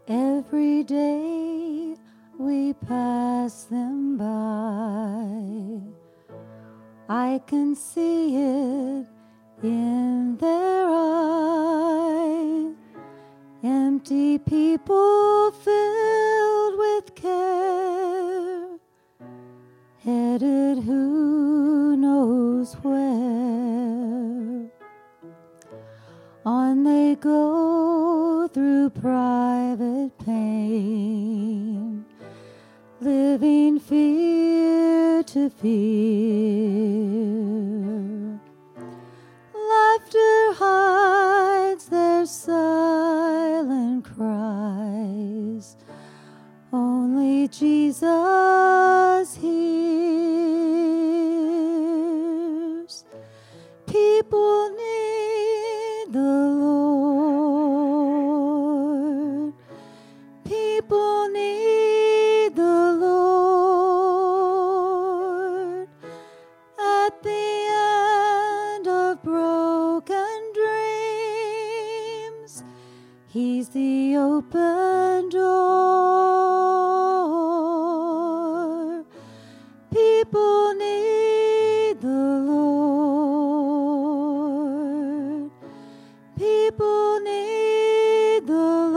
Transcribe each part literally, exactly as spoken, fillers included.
Every day we pass them by. I can see it in their eyes. Empty people filled with care, headed who knows where. On they go through private pain, living fear to fear. Laughter hides their silent cries. Only Jesus hears. People need the Lord. People need the Lord. At the end of broken dreams, He's the open door. People need the Lord. People need the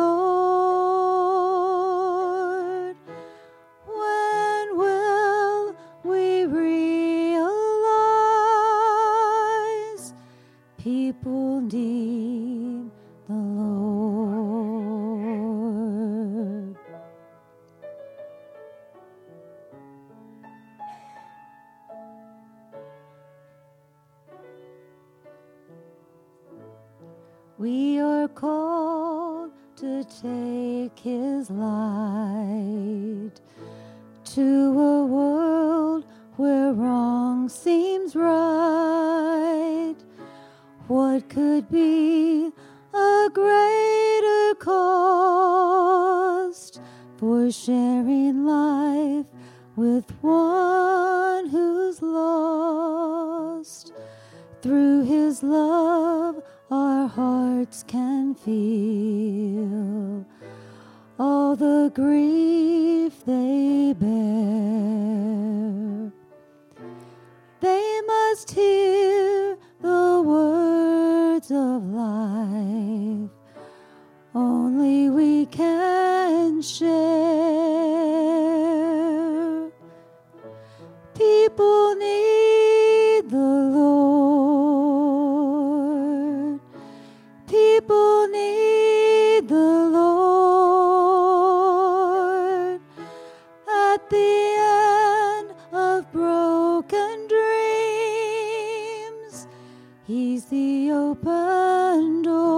Lord. When will we realize people need the Lord? We are called to take His light to a world where wrong seems right. What could be a greater cost for sharing life with one who's lost? Through His love, our hearts can feel all the grief they bear. They must hear the words of life only we can share. People need the Lord. People need the Lord. At the end of broken dreams, He's the open door.